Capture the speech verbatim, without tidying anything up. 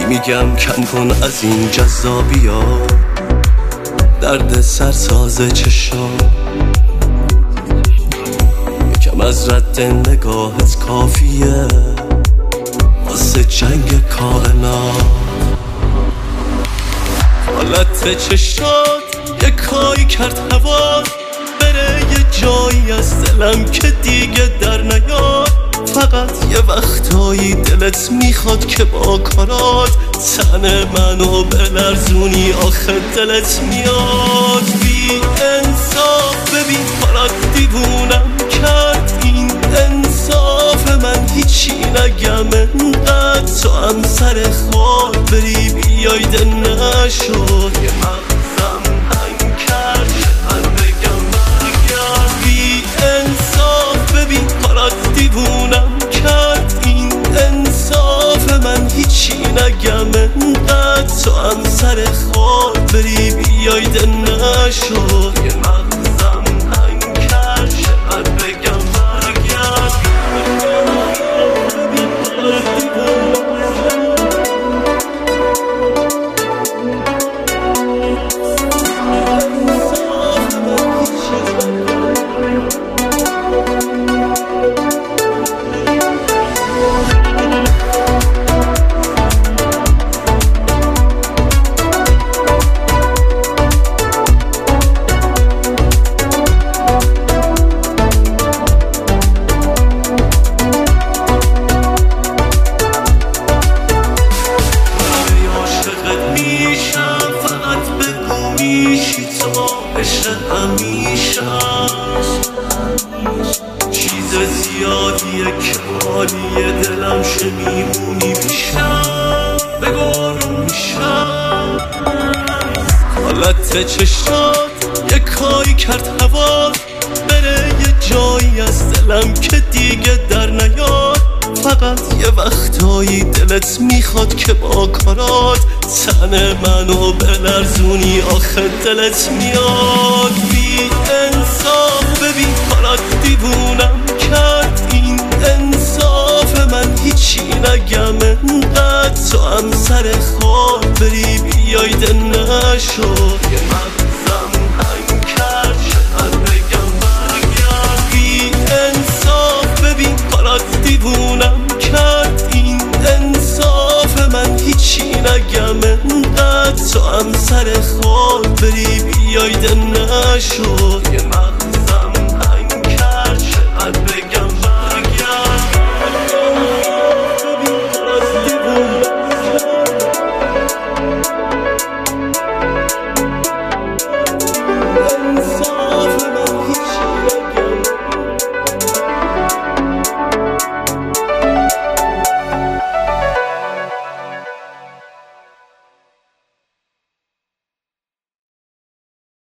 میگم کم کن از این جذابی ها، درد سرساز چشام، یکم از رد نگاهت کافیه واسه جنگ کائنات. حالت چشات یه کاری کرد هوا بره یه جایی از دلم که دیگه در نیاد. فقط یه وقتایی دلت میخواد که با کارات تن منو بلرزونی، آخه دلت میاد. بی انصاف ببین کارات دیوونم کرد، این انصاف من هیچی نگم انقدر تو هم سر خود بری بیای ده نشد. یه مغزم هنگ کرد من بگم برگرد. بی انصاف ببین کارات دیوونم کرد، این انصاف من هیچی نگم انقدر تو هم سر خود بری بیای ده نشد. یه مغزم هنگ کرد من بگم برگرد. میشی تو عشق همیشه چیز زیادیه که حالی دلم شه میمونی بیشتر بگارم میشم. حالت چشات یه کاری کرد هوا بره یه جایی از دلم که دیگه در نیاد. فقط یه وقتایی دلت میخواد که با کارات تن منو بلرزونی، آخه دلت میاد. بی انصاف ببین کارات دیوونم کرد، این انصاف من هیچی نگم انقدر تو هم سر خود بری بیای ده نشد. یه مغزم هنگ کرد شاید بگم برگرد. بی انصاف ببین کارات دیوونم کرد، این انصاف من هیچی نگم انقدر تو هم سر خود بری بیای ده نشد. یه